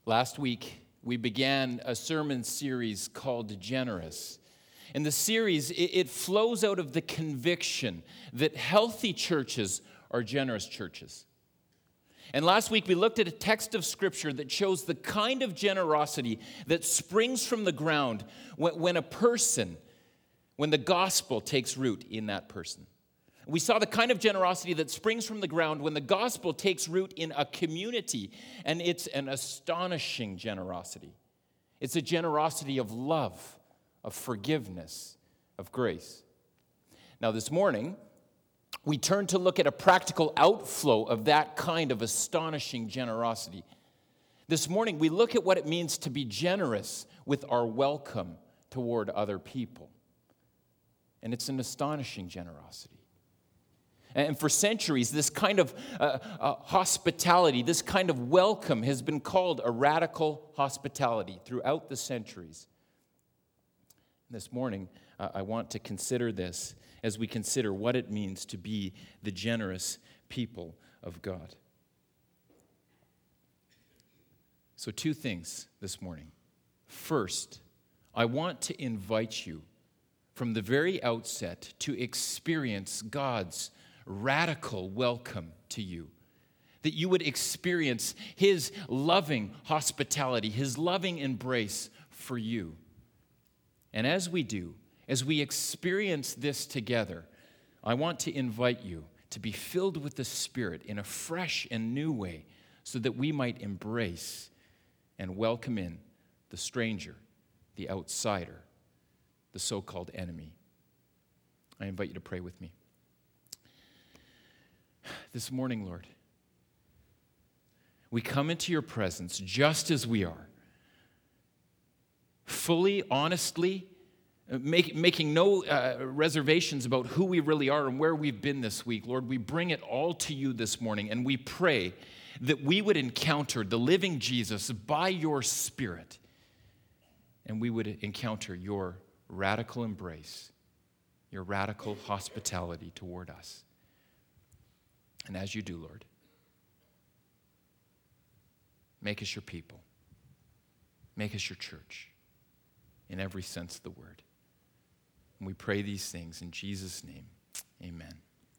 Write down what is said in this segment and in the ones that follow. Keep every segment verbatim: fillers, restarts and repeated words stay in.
Last week, we began a sermon series called Generous. And the series, it, it flows out of the conviction that healthy churches are generous churches. And last week, we looked at a text of Scripture that shows the kind of generosity that springs from the ground when, when a person, when the gospel takes root in that person. We saw the kind of generosity that springs from the ground when the gospel takes root in a community, and it's an astonishing generosity. It's a generosity of love, of forgiveness, of grace. Now, this morning, we turn to look at a practical outflow of that kind of astonishing generosity. This morning, we look at what it means to be generous with our welcome toward other people. And it's an astonishing generosity. And for centuries, this kind of uh, uh, hospitality, this kind of welcome has been called a radical hospitality throughout the centuries. This morning, uh, I want to consider this as we consider what it means to be the generous people of God. So two things this morning. First, I want to invite you from the very outset to experience God's radical welcome to you, that you would experience His loving hospitality, His loving embrace for you. And as we do, as we experience this together, I want to invite you to be filled with the Spirit in a fresh and new way so that we might embrace and welcome in the stranger, the outsider, the so-called enemy. I invite you to pray with me. This morning, Lord, we come into your presence just as we are, fully, honestly, make, making no uh, reservations about who we really are and where we've been this week. Lord, we bring it all to you this morning, and we pray that we would encounter the living Jesus by your Spirit, and we would encounter your radical embrace, your radical hospitality toward us. And as you do, Lord, make us your people. Make us your church in every sense of the word. And we pray these things in Jesus' name. Amen.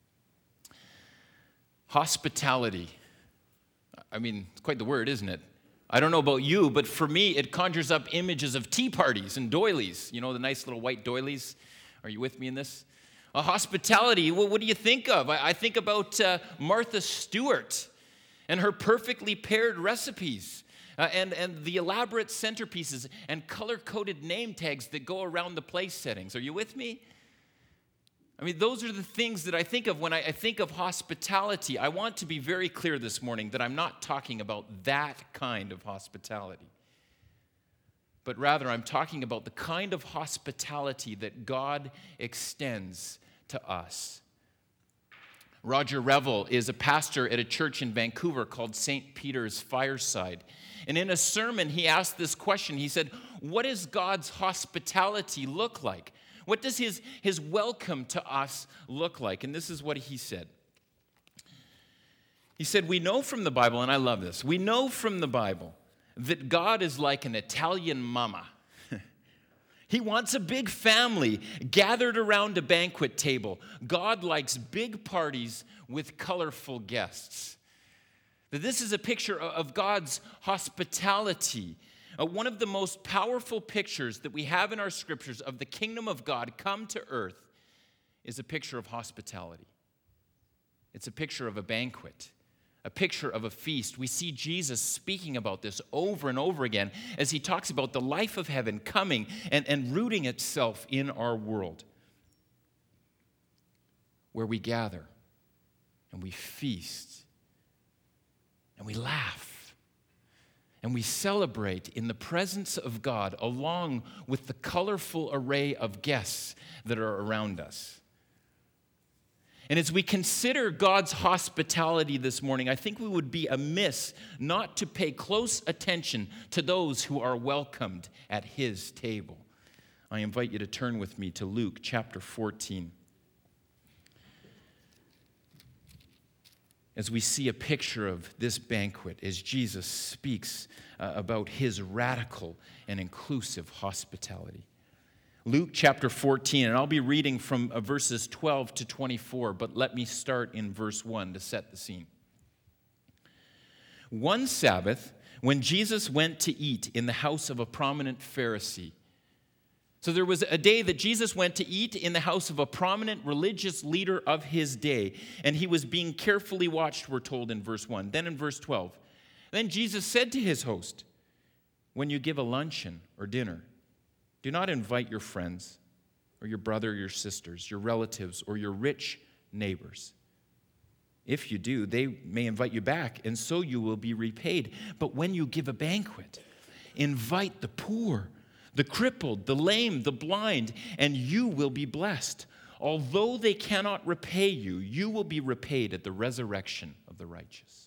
Hospitality. I mean, it's quite the word, isn't it? I don't know about you, but for me, it conjures up images of tea parties and doilies. You know, the nice little white doilies. Are you with me in this? A hospitality, well, what do you think of? I, I think about uh, Martha Stewart and her perfectly paired recipes uh, and, and the elaborate centerpieces and color-coded name tags that go around the place settings. Are you with me? I mean, those are the things that I think of when I, I think of hospitality. I want to be very clear this morning that I'm not talking about that kind of hospitality. But rather, I'm talking about the kind of hospitality that God extends to us. Roger Revel is a pastor at a church in Vancouver called Saint Peter's Fireside. And in a sermon, he asked this question. He said, what does God's hospitality look like? What does his, his welcome to us look like? And this is what he said. He said, we know from the Bible, and I love this, we know from the Bible that God is like an Italian mama. He wants a big family gathered around a banquet table. God likes big parties with colorful guests. That this is a picture of God's hospitality. Uh, one of the most powerful pictures that we have in our scriptures of the kingdom of God come to earth is a picture of hospitality. It's a picture of a banquet. A picture of a feast. We see Jesus speaking about this over and over again as he talks about the life of heaven coming and, and rooting itself in our world, where we gather and we feast and we laugh and we celebrate in the presence of God along with the colorful array of guests that are around us. And as we consider God's hospitality this morning, I think we would be amiss not to pay close attention to those who are welcomed at his table. I invite you to turn with me to Luke chapter fourteen. as we see a picture of this banquet as Jesus speaks uh, about his radical and inclusive hospitality. Luke chapter fourteen, and I'll be reading from uh, verses twelve to twenty-four, but let me start in verse one to set the scene. One Sabbath, when Jesus went to eat in the house of a prominent Pharisee. So there was a day that Jesus went to eat in the house of a prominent religious leader of his day, and he was being carefully watched, we're told in verse one. Then in verse twelve, then Jesus said to his host, when you give a luncheon or dinner, do not invite your friends or your brother or your sisters, your relatives or your rich neighbors. If you do, they may invite you back, and so you will be repaid. But when you give a banquet, invite the poor, the crippled, the lame, the blind, and you will be blessed. Although they cannot repay you, you will be repaid at the resurrection of the righteous.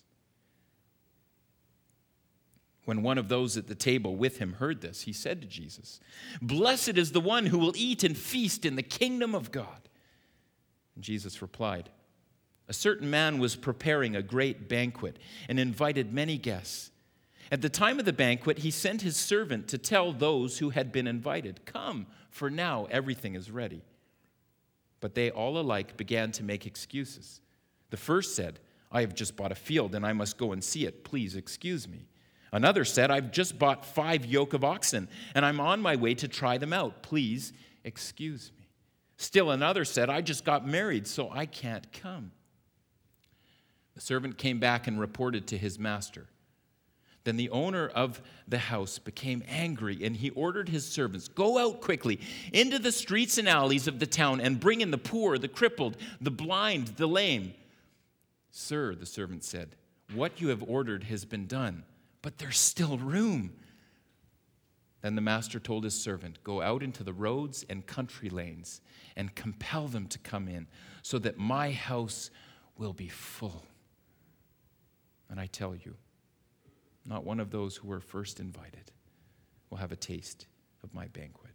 When one of those at the table with him heard this, he said to Jesus, "Blessed is the one who will eat and feast in the kingdom of God." And Jesus replied, "A certain man was preparing a great banquet and invited many guests. At the time of the banquet, he sent his servant to tell those who had been invited, 'Come, for now everything is ready.' But they all alike began to make excuses. The first said, 'I have just bought a field and I must go and see it. Please excuse me.' Another said, 'I've just bought five yoke of oxen and I'm on my way to try them out. Please excuse me.' Still another said, 'I just got married, so I can't come.' The servant came back and reported to his master. Then the owner of the house became angry, and he ordered his servants, 'Go out quickly into the streets and alleys of the town and bring in the poor, the crippled, the blind, the lame.' 'Sir,' the servant said, 'what you have ordered has been done, but there's still room.' Then the master told his servant, 'Go out into the roads and country lanes and compel them to come in, so that my house will be full. And I tell you, not one of those who were first invited will have a taste of my banquet.'"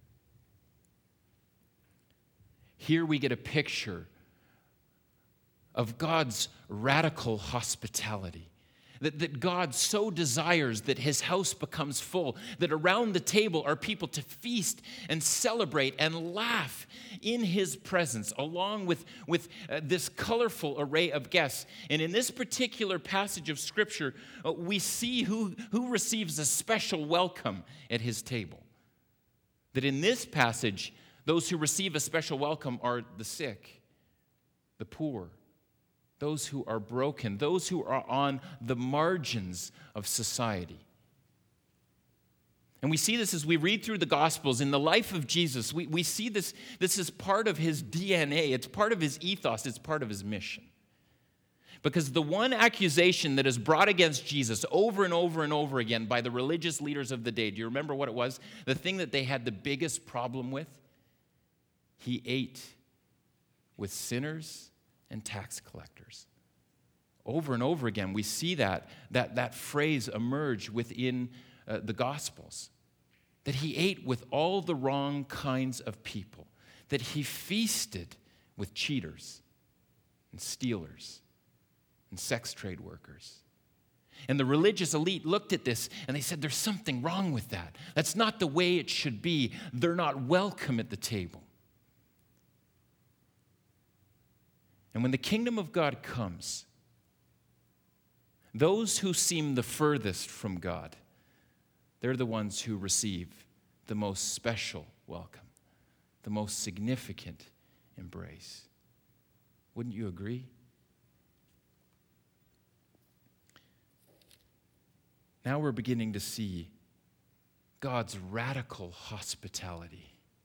Here we get a picture of God's radical hospitality. That, that God so desires that his house becomes full, that around the table are people to feast and celebrate and laugh in his presence, along with, with uh, this colorful array of guests. And in this particular passage of Scripture, uh, we see who, who receives a special welcome at his table. That in this passage, those who receive a special welcome are the sick, the poor, those who are broken, those who are on the margins of society. And we see this as we read through the Gospels. In the life of Jesus, we, we see this, this is part of his D N A. It's part of his ethos. It's part of his mission. Because the one accusation that is brought against Jesus over and over and over again by the religious leaders of the day, do you remember what it was? The thing that they had the biggest problem with? He ate with sinners and tax collectors. Over and over again, we see that, that, that phrase emerge within uh, the Gospels. That he ate with all the wrong kinds of people. That he feasted with cheaters and stealers and sex trade workers. And the religious elite looked at this and they said, there's something wrong with that. That's not the way it should be. They're not welcome at the table. And when the kingdom of God comes, those who seem the furthest from God, they're the ones who receive the most special welcome, the most significant embrace. Wouldn't you agree? Now we're beginning to see God's radical hospitality.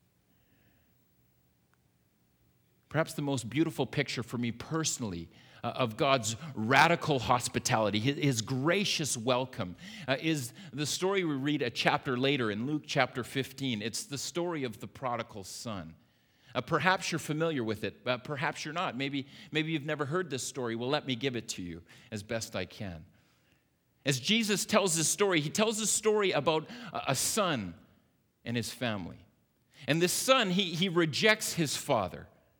Perhaps the most beautiful picture for me personally uh, of God's radical hospitality, his, his gracious welcome, uh, is the story we read a chapter later in Luke chapter fifteen. It's the story of the prodigal son. Uh, perhaps you're familiar with it, but perhaps you're not. Maybe, maybe you've never heard this story. Well, let me give it to you as best I can. As Jesus tells this story, he tells a story about a son and his family. And this son, he, he rejects his father.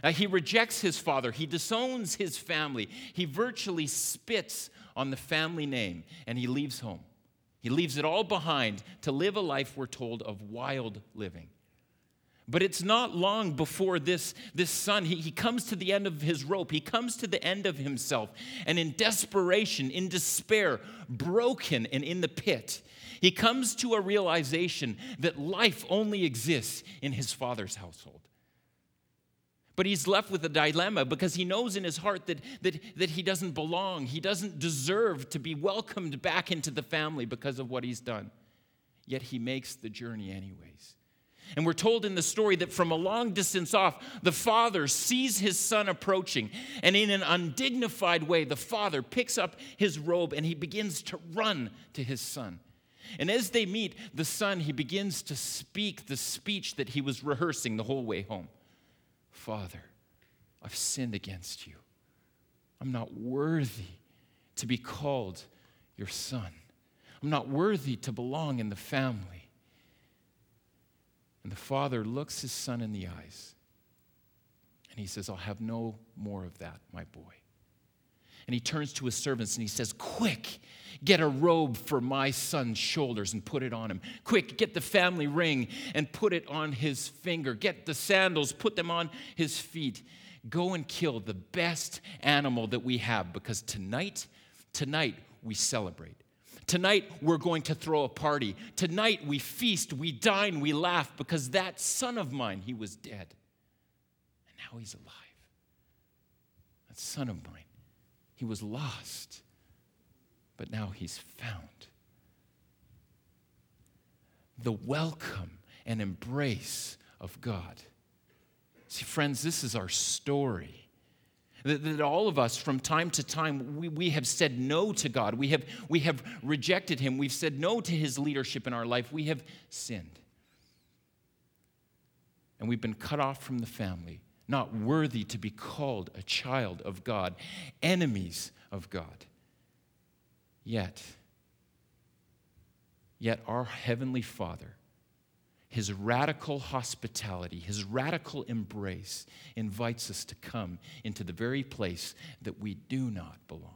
Uh, he rejects his father. He disowns his family. He virtually spits on the family name, and he leaves home. He leaves it all behind to live a life, we're told, of wild living. But it's not long before this, this son, he, he comes to the end of his rope. He comes to the end of himself. And in desperation, in despair, broken and in the pit, he comes to a realization that life only exists in his father's household. But he's left with a dilemma because he knows in his heart that, that, that he doesn't belong. He doesn't deserve to be welcomed back into the family because of what he's done. Yet he makes the journey anyways. And we're told in the story that from a long distance off, the father sees his son approaching. And in an undignified way, the father picks up his robe and he begins to run to his son. And as they meet, the son, he begins to speak the speech that he was rehearsing the whole way home. Father, I've sinned against you. I'm not worthy to be called your son. I'm not worthy to belong in the family. And the father looks his son in the eyes and he says, I'll have no more of that, my boy. And he turns to his servants and he says, quick, get a robe for my son's shoulders and put it on him. Quick, get the family ring and put it on his finger. Get the sandals, put them on his feet. Go and kill the best animal that we have because tonight, tonight we celebrate. Tonight, we're going to throw a party. Tonight, we feast, we dine, we laugh, because that son of mine, he was dead. And now he's alive. That son of mine, he was lost, but now he's found. The welcome and embrace of God. See, friends, this is our story. That, that all of us, from time to time, we, we have said no to God. We have, we have rejected him. We've said no to his leadership in our life. We have sinned. And we've been cut off from the family, not worthy to be called a child of God, enemies of God. Yet, yet our Heavenly Father, his radical hospitality, his radical embrace invites us to come into the very place that we do not belong.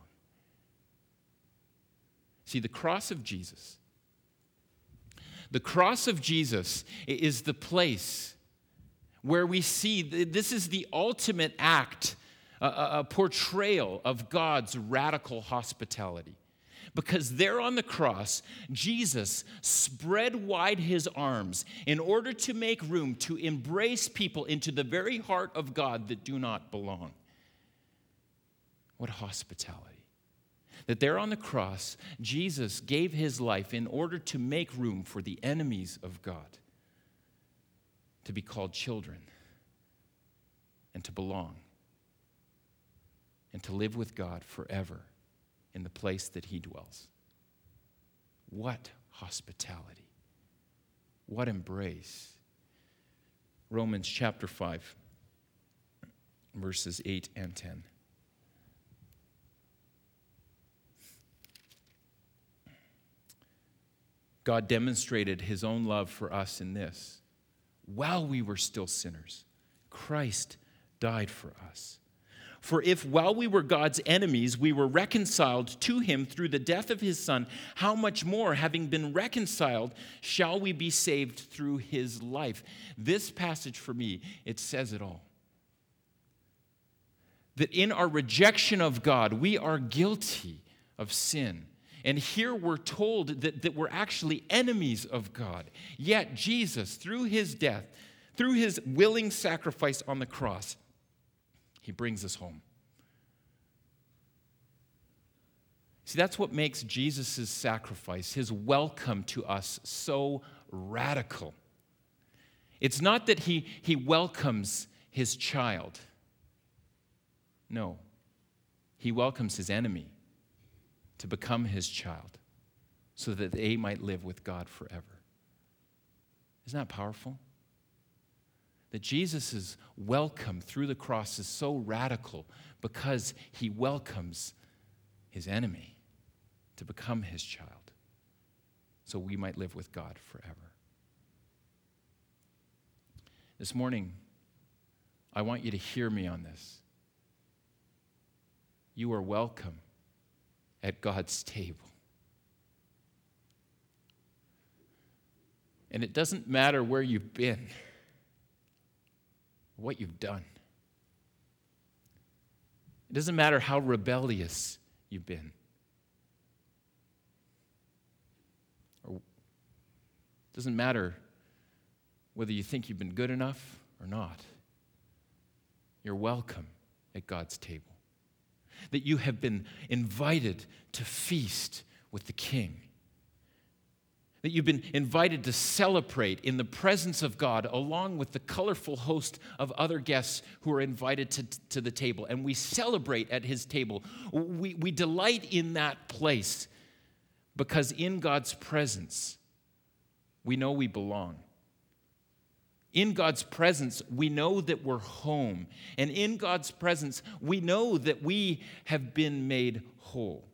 See, the cross of Jesus, the cross of Jesus is the place where we see this is the ultimate act, a, a portrayal of God's radical hospitality. Because there on the cross, Jesus spread wide his arms in order to make room to embrace people into the very heart of God that do not belong. What hospitality. That there on the cross, Jesus gave his life in order to make room for the enemies of God to be called children and to belong and to live with God forever in the place that he dwells. What hospitality. What embrace. Romans chapter five, verses eight and ten. God demonstrated his own love for us in this. While we were still sinners, Christ died for us. For if while we were God's enemies, we were reconciled to him through the death of his Son, how much more, having been reconciled, shall we be saved through his life? This passage for me, it says it all. That in our rejection of God, we are guilty of sin. And here we're told that, that we're actually enemies of God. Yet Jesus, through his death, through his willing sacrifice on the cross, he brings us home. See, that's what makes Jesus' sacrifice, his welcome to us, so radical. It's not that he, he welcomes his child. No, he welcomes his enemy to become his child so that they might live with God forever. Isn't that powerful? That Jesus' welcome through the cross is so radical because he welcomes his enemy to become his child so we might live with God forever. This morning, I want you to hear me on this. You are welcome at God's table. And it doesn't matter where you've been, what you've done. It doesn't matter how rebellious you've been. Or it doesn't matter whether you think you've been good enough or not. You're welcome at God's table. That you have been invited to feast with the King. That you've been invited to celebrate in the presence of God along with the colorful host of other guests who are invited to, to the table. And we celebrate at his table. We, we delight in that place because in God's presence, we know we belong. In God's presence, we know that we're home. And in God's presence, we know that we have been made whole.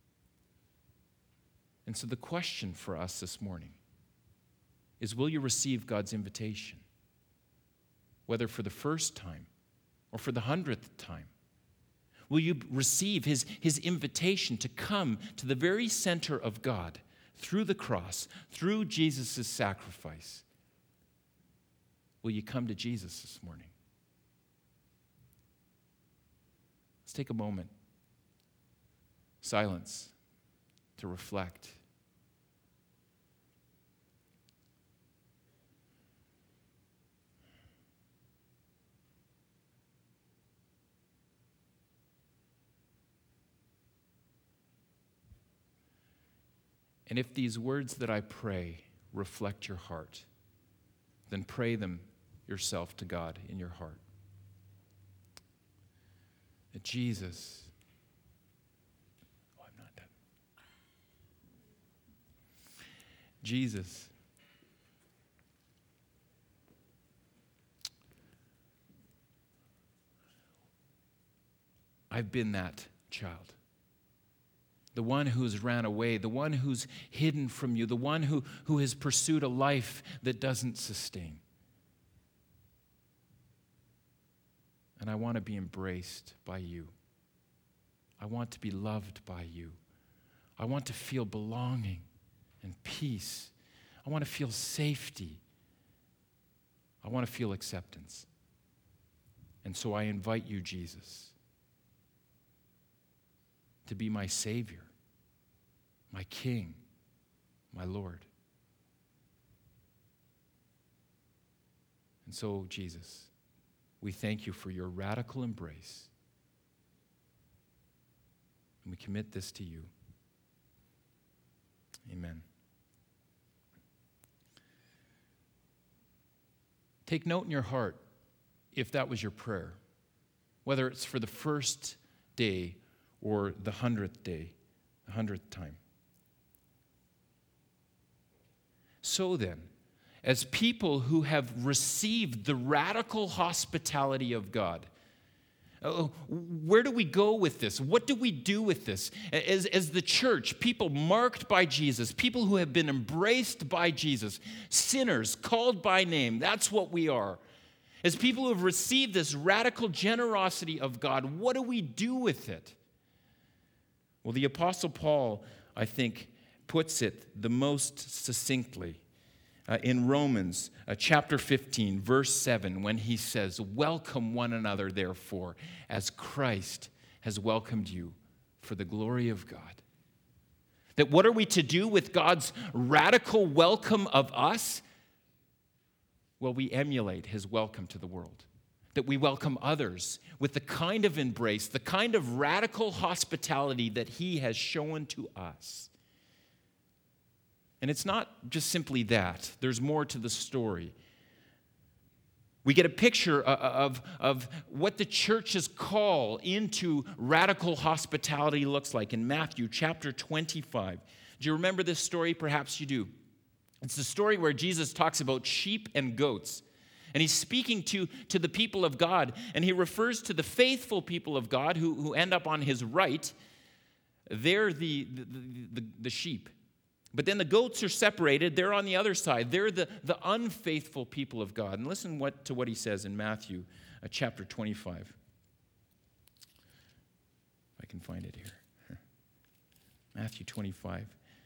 And so the question for us this morning is, will you receive God's invitation? Whether for the first time or for the hundredth time. Will you receive his, his invitation to come to the very center of God through the cross, through Jesus' sacrifice? Will you come to Jesus this morning? Let's take a moment. Silence to reflect. And if these words that I pray reflect your heart, then pray them yourself to God in your heart. That Jesus, oh, I'm not done. Jesus, I've been that child. The one who's ran away, the one who's hidden from you, the one who, who has pursued a life that doesn't sustain. And I want to be embraced by you. I want to be loved by you. I want to feel belonging and peace. I want to feel safety. I want to feel acceptance. And so I invite you, Jesus, to be my Savior, my King, my Lord. And so, Jesus, we thank you for your radical embrace. And we commit this to you. Amen. Take note in your heart if that was your prayer, whether it's for the first day or the hundredth day, the hundredth time. So then, as people who have received the radical hospitality of God, uh, where do we go with this? What do we do with this? As, as the church, people marked by Jesus, people who have been embraced by Jesus, sinners called by name, that's what we are. As people who have received this radical generosity of God, what do we do with it? Well, the Apostle Paul, I think, puts it the most succinctly uh, in Romans uh, chapter fifteen, verse seven, when he says, "Welcome one another, therefore, as Christ has welcomed you for the glory of God." That what are we to do with God's radical welcome of us? Well, we emulate his welcome to the world. That we welcome others with the kind of embrace, the kind of radical hospitality that he has shown to us. And it's not just simply that. There's more to the story. We get a picture of, of what the church's call into radical hospitality looks like in Matthew chapter twenty-five. Do you remember this story? Perhaps you do. It's the story where Jesus talks about sheep and goats. And he's speaking to, to the people of God, and he refers to the faithful people of God who, who end up on his right. They're the, the, the, the sheep. But then the goats are separated. They're on the other side. They're the, the unfaithful people of God. And listen what, to what he says in Matthew uh, chapter twenty-five. If I can find it here. Matthew twenty-five.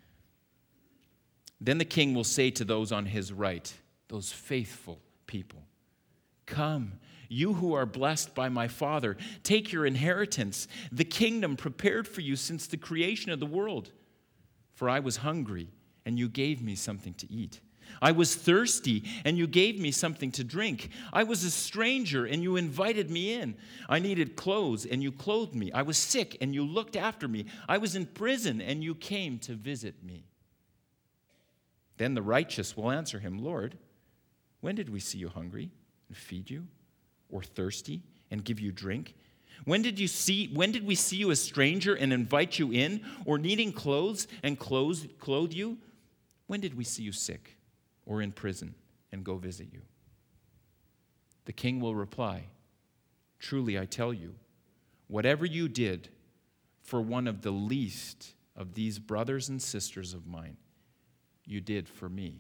Then the king will say to those on his right, those faithful people, "Come, you who are blessed by my Father, take your inheritance, the kingdom prepared for you since the creation of the world. For I was hungry, and you gave me something to eat. I was thirsty, and you gave me something to drink. I was a stranger, and you invited me in. I needed clothes, and you clothed me. I was sick, and you looked after me. I was in prison, and you came to visit me." Then the righteous will answer him, "Lord, when did we see you hungry and feed you, or thirsty and give you drink? When did you see when did we see you a stranger and invite you in, or needing clothes and clothes clothe you? When did we see you sick or in prison and go visit you?" The king will reply, "Truly I tell you, whatever you did for one of the least of these brothers and sisters of mine, you did for me."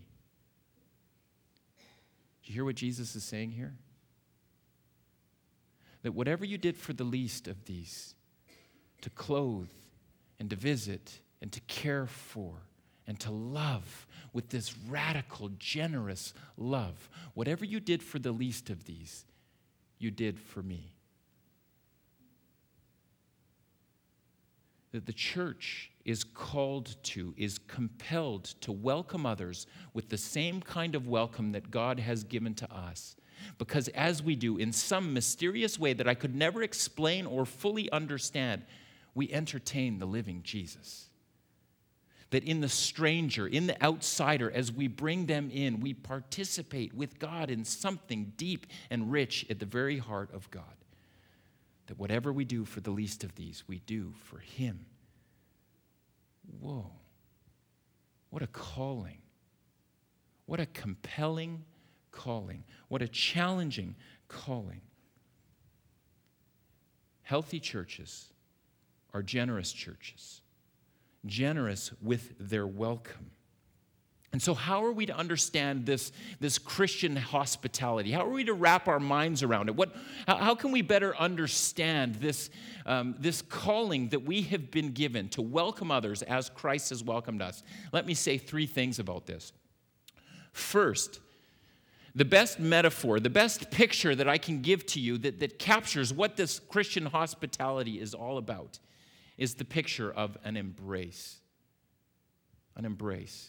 Do you hear what Jesus is saying here? That whatever you did for the least of these, to clothe and to visit and to care for and to love with this radical, generous love, whatever you did for the least of these, you did for me. That the church is called to, is compelled to welcome others with the same kind of welcome that God has given to us. Because as we do, in some mysterious way that I could never explain or fully understand, we entertain the living Jesus. That in the stranger, in the outsider, as we bring them in, we participate with God in something deep and rich at the very heart of God. That whatever we do for the least of these, we do for him. Whoa. What a calling. What a compelling calling. What a challenging calling. Healthy churches are generous churches. Generous with their welcome. And so how are we to understand this, this Christian hospitality? How are we to wrap our minds around it? What, how, how can we better understand this, um, this calling that we have been given to welcome others as Christ has welcomed us? Let me say three things about this. First, the best metaphor, the best picture that I can give to you that, that captures what this Christian hospitality is all about is the picture of an embrace. An embrace.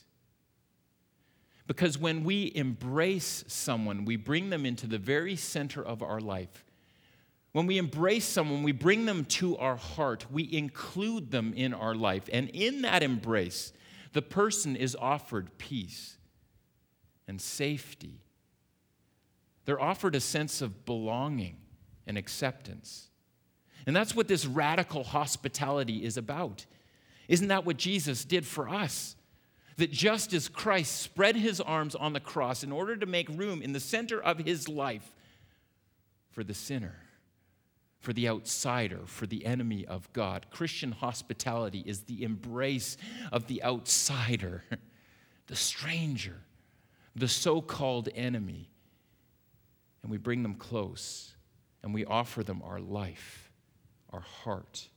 Because when we embrace someone, we bring them into the very center of our life. When we embrace someone, we bring them to our heart. We include them in our life. And in that embrace, the person is offered peace and safety. They're offered a sense of belonging and acceptance. And that's what this radical hospitality is about. Isn't that what Jesus did for us? That just as Christ spread his arms on the cross in order to make room in the center of his life for the sinner, for the outsider, for the enemy of God, Christian hospitality is the embrace of the outsider, the stranger, the so-called enemy. And we bring them close, and we offer them our life, our heart.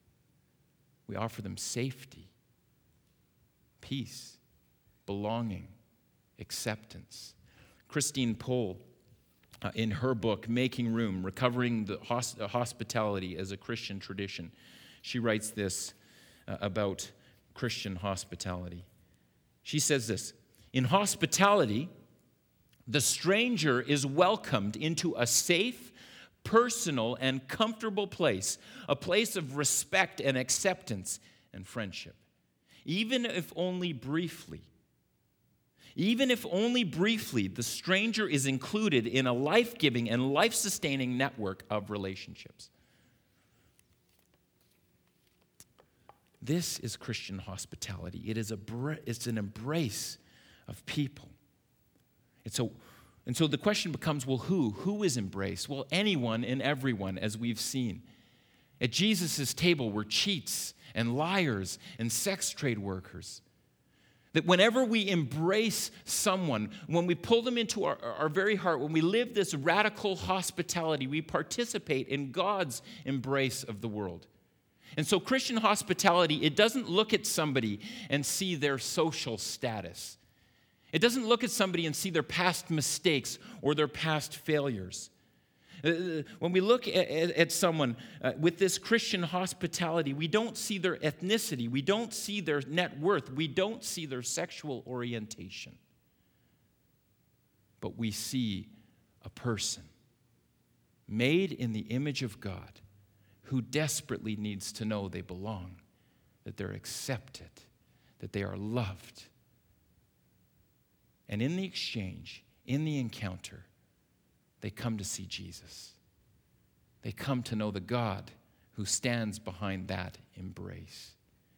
We offer them safety, peace, belonging, acceptance. Christine Pohl, uh, in her book, Making Room, Recovering the Hos- uh, Hospitality as a Christian Tradition, she writes this uh, about Christian hospitality. She says this, "In hospitality, the stranger is welcomed into a safe, personal, and comfortable place, a place of respect and acceptance and friendship. Even if only briefly, even if only briefly, the stranger is included in a life-giving and life-sustaining network of relationships." This is Christian hospitality. It is a, it's an embrace of people. And so, and so the question becomes, well, who? Who is embraced? Well, anyone and everyone, as we've seen. At Jesus' table were cheats and liars and sex trade workers. That whenever we embrace someone, when we pull them into our, our very heart, when we live this radical hospitality, we participate in God's embrace of the world. And so Christian hospitality, it doesn't look at somebody and see their social status. It doesn't look at somebody and see their past mistakes or their past failures. When we look at, at someone uh, with this Christian hospitality, we don't see their ethnicity, we don't see their net worth, we don't see their sexual orientation. But we see a person made in the image of God who desperately needs to know they belong, that they're accepted, that they are loved. And in the exchange, in the encounter, they come to see Jesus. They come to know the God who stands behind that embrace.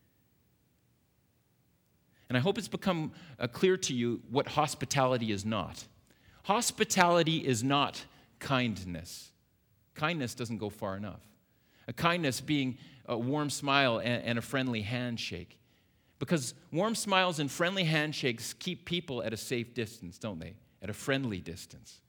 And I hope it's become uh, clear to you what hospitality is not. Hospitality is not kindness. Kindness doesn't go far enough. A kindness being a warm smile and, and a friendly handshake. Because warm smiles and friendly handshakes keep people at a safe distance, don't they? At a friendly distance.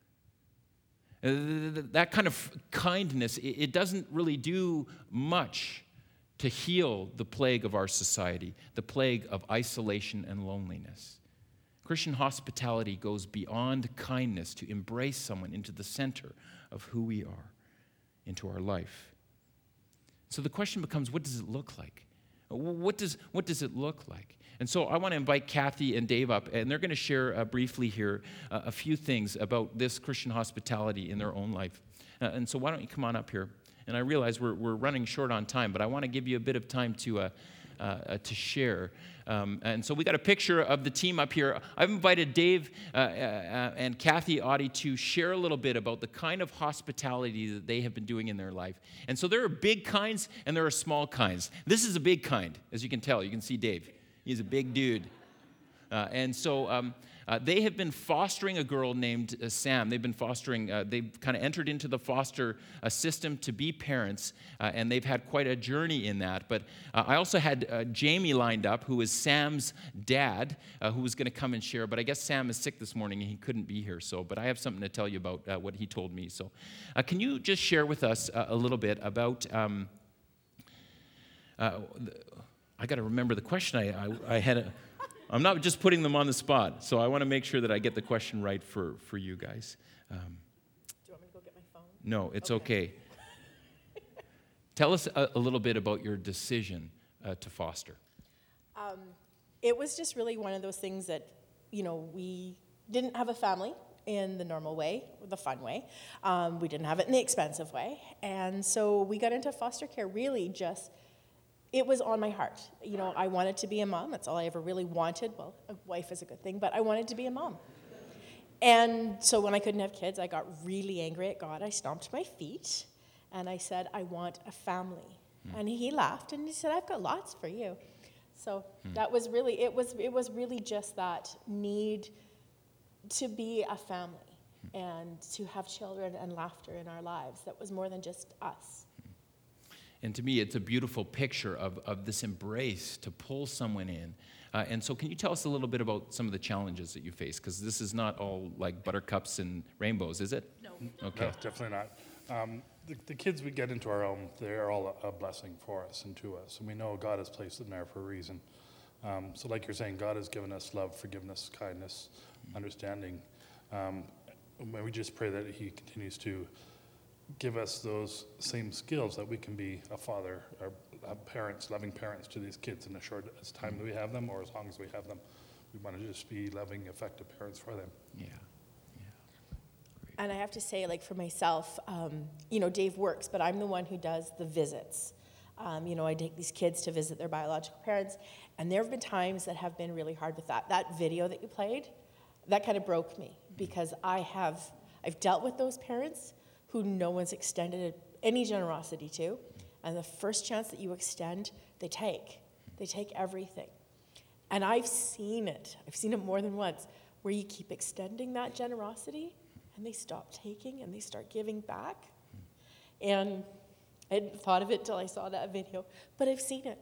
That kind of kindness, it doesn't really do much to heal the plague of our society, the plague of isolation and loneliness. Christian hospitality goes beyond kindness to embrace someone into the center of who we are, into our life. So the question becomes, what does it look like? What does, what does it look like? And so I want to invite Kathy and Dave up, and they're going to share uh, briefly here uh, a few things about this Christian hospitality in their own life. Uh, and so why don't you come on up here? And I realize we're, we're running short on time, but I want to give you a bit of time to, uh, uh, uh, to share. Um, and so we got a picture of the team up here. I've invited Dave uh, uh, and Kathy Audie to share a little bit about the kind of hospitality that they have been doing in their life. And so there are big kinds and there are small kinds. This is a big kind, as you can tell. You can see Dave. He's a big dude. Uh, and so um, uh, they have been fostering a girl named uh, Sam. They've been fostering, uh, they've kind of entered into the foster uh, system to be parents, uh, and they've had quite a journey in that. But uh, I also had uh, Jamie lined up, who is Sam's dad, uh, who was going to come and share. But I guess Sam is sick this morning, and he couldn't be here. So, but I have something to tell you about uh, what he told me. So uh, can you just share with us uh, a little bit about... Um, uh, I got to remember the question I, I, I had. A, I'm not just putting them on the spot, so I want to make sure that I get the question right for, for you guys. Um, Do you want me to go get my phone? No, it's okay. okay. Tell us a, a little bit about your decision uh, to foster. Um, it was just really one of those things that, you know, we didn't have a family in the normal way, the fun way. Um, we didn't have it in the expensive way. And so we got into foster care really just... It was on my heart. You know, I wanted to be a mom. That's all I ever really wanted. Well, a wife is a good thing, but I wanted to be a mom. And so when I couldn't have kids, I got really angry at God. I stomped my feet, and I said, I want a family. Mm. And he laughed, and he said, I've got lots for you. So mm. that was really, it was, it was really just that need to be a family mm. and to have children and laughter in our lives. That was more than just us. And to me, it's a beautiful picture of, of this embrace to pull someone in. Uh, and so can you tell us a little bit about some of the challenges that you face? Because this is not all like buttercups and rainbows, is it? No. Okay. No, definitely not. Um, the, the kids we get into our home, they're all a, a blessing for us and to us. And we know God has placed them there for a reason. Um, so like you're saying, God has given us love, forgiveness, kindness, understanding. Um, and we just pray that he continues to give us those same skills that we can be a father or parents, loving parents to these kids in the short as time that we have them or as long as we have them. We want to just be loving, effective parents for them. Yeah. yeah. And I have to say, like for myself, um, you know, Dave works, but I'm the one who does the visits. Um, you know, I take these kids to visit their biological parents, and there have been times that have been really hard with that. That video that you played, that kind of broke me because I have, I've dealt with those parents who no one's extended any generosity to. And the first chance that you extend, they take. They take everything. And I've seen it. I've seen it more than once, where you keep extending that generosity, and they stop taking, and they start giving back. And I hadn't thought of it till I saw that video. But I've seen it.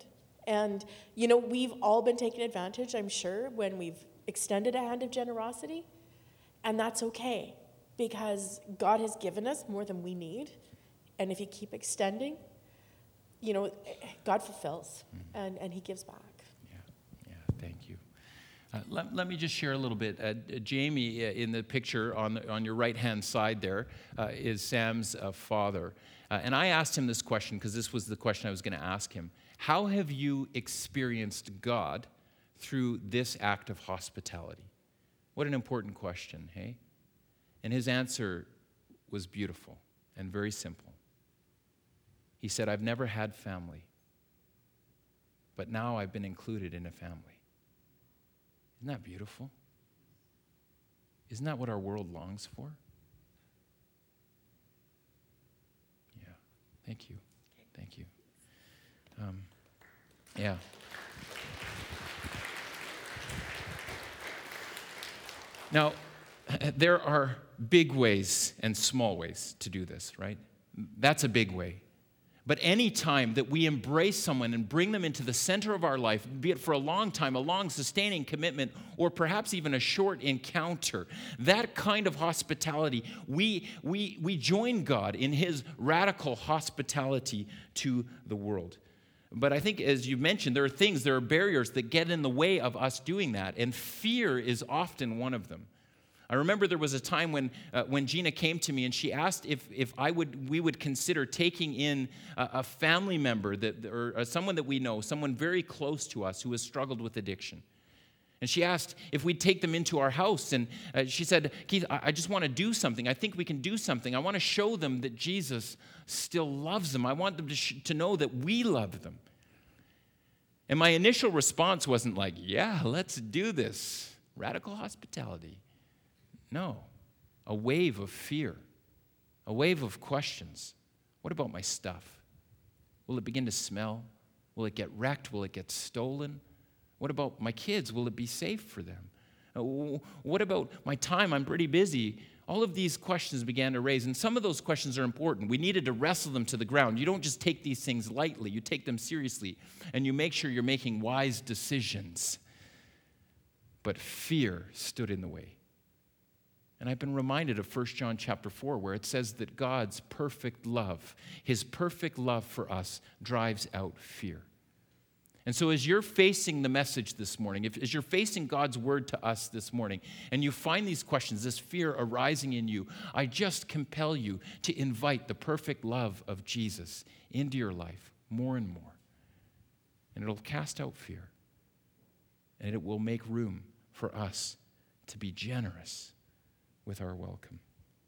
And, you know, we've all been taken advantage, I'm sure, when we've extended a hand of generosity. And that's okay, because God has given us more than we need. And if you keep extending, you know, God fulfills, mm-hmm. and, and he gives back. Yeah, yeah, thank you. Uh, let, let me just share a little bit. Uh, Jamie, uh, in the picture on, the, on your right-hand side there, uh, is Sam's uh, father. Uh, and I asked him this question, because this was the question I was going to ask him. How have you experienced God through this act of hospitality? What an important question, hey? And his answer was beautiful and very simple. He said, I've never had family, but now I've been included in a family. Isn't that beautiful? Isn't that what our world longs for? Yeah, thank you. Thank you. Um, yeah. Now, there are big ways and small ways to do this, right? That's a big way. But any time that we embrace someone and bring them into the center of our life, be it for a long time, a long sustaining commitment, or perhaps even a short encounter, that kind of hospitality, we, we, we join God in his radical hospitality to the world. But I think, as you mentioned, there are things, there are barriers that get in the way of us doing that, and fear is often one of them. I remember there was a time when uh, when Gina came to me and she asked if if I would we would consider taking in a, a family member that or, or someone that we know, someone very close to us who has struggled with addiction. And she asked if we'd take them into our house. And uh, she said, Keith, I, I just want to do something. I think we can do something. I want to show them that Jesus still loves them. I want them to, sh- to know that we love them. And my initial response wasn't like, yeah, let's do this. Radical hospitality. No, a wave of fear, a wave of questions. What about my stuff? Will it begin to smell? Will it get wrecked? Will it get stolen? What about my kids? Will it be safe for them? Uh, what about my time? I'm pretty busy. All of these questions began to raise, and some of those questions are important. We needed to wrestle them to the ground. You don't just take these things lightly. You take them seriously, and you make sure you're making wise decisions. But fear stood in the way. And I've been reminded of First John chapter four, where it says that God's perfect love, his perfect love for us, drives out fear. And so as you're facing the message this morning, if, as you're facing God's word to us this morning, and you find these questions, this fear arising in you, I just compel you to invite the perfect love of Jesus into your life more and more. And it'll cast out fear. And it will make room for us to be generous with our welcome.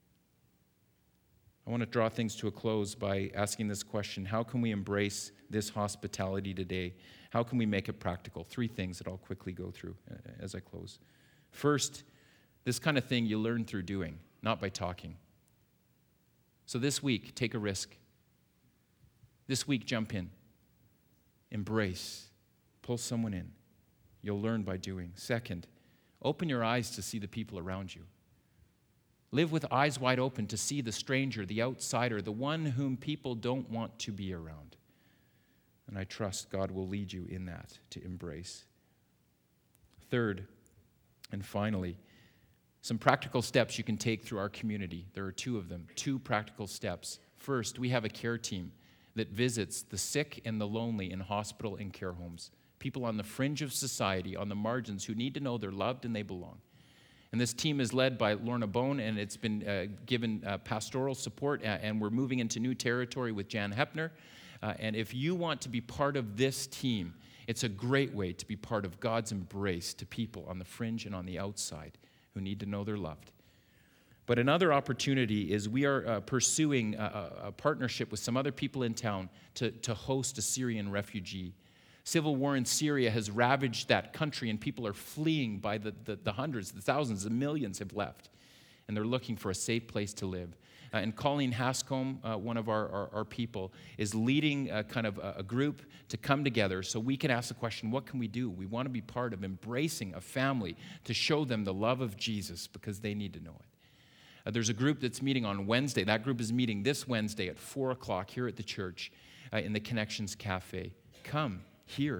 I want to draw things to a close by asking this question: how can we embrace this hospitality today? How can we make it practical? Three things that I'll quickly go through as I close. First, this kind of thing you learn through doing, not by talking. So this week, take a risk. This week, jump in. Embrace. Pull someone in. You'll learn by doing. Second, open your eyes to see the people around you. Live with eyes wide open to see the stranger, the outsider, the one whom people don't want to be around. And I trust God will lead you in that to embrace. Third, and finally, some practical steps you can take through our community. There are two of them, two practical steps. First, we have a care team that visits the sick and the lonely in hospital and care homes, people on the fringe of society, on the margins, who need to know they're loved and they belong. And this team is led by Lorna Bone, and it's been uh, given uh, pastoral support, uh, and we're moving into new territory with Jan Hepner. Uh, and if you want to be part of this team, it's a great way to be part of God's embrace to people on the fringe and on the outside who need to know they're loved. But another opportunity is we are uh, pursuing a, a partnership with some other people in town to, to host a Syrian refugee. Civil war in Syria has ravaged that country, and people are fleeing by the, the, the hundreds, the thousands, the millions have left, and they're looking for a safe place to live. Uh, and Colleen Hascombe, uh, one of our, our, our people, is leading a kind of a, a group to come together so we can ask the question, what can we do? We want to be part of embracing a family to show them the love of Jesus because they need to know it. Uh, there's a group that's meeting on Wednesday. That group is meeting this Wednesday at four o'clock here at the church uh, in the Connections Cafe. Come. Hear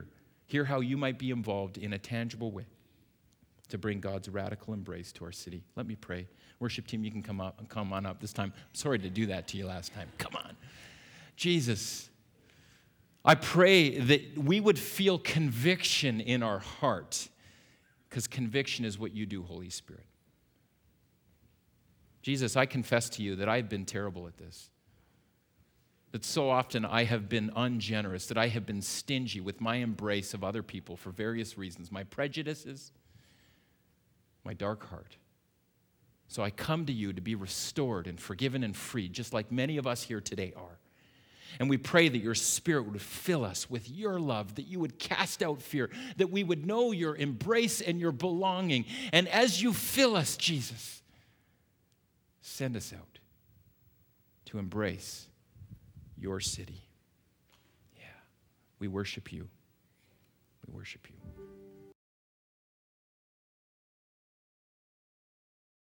Hear how you might be involved in a tangible way to bring God's radical embrace to our city. Let me pray. Worship team, you can come up and come on up this time. I'm sorry to do that to you last time. Come on. Jesus, I pray that we would feel conviction in our heart, because conviction is what you do, Holy Spirit. Jesus, I confess to you that I've been terrible at this. That so often I have been ungenerous, that I have been stingy with my embrace of other people for various reasons, my prejudices, my dark heart. So I come to you to be restored and forgiven and freed, just like many of us here today are. And we pray that your Spirit would fill us with your love, that you would cast out fear, that we would know your embrace and your belonging. And as you fill us, Jesus, send us out to embrace your city. Yeah, we worship you. We worship you.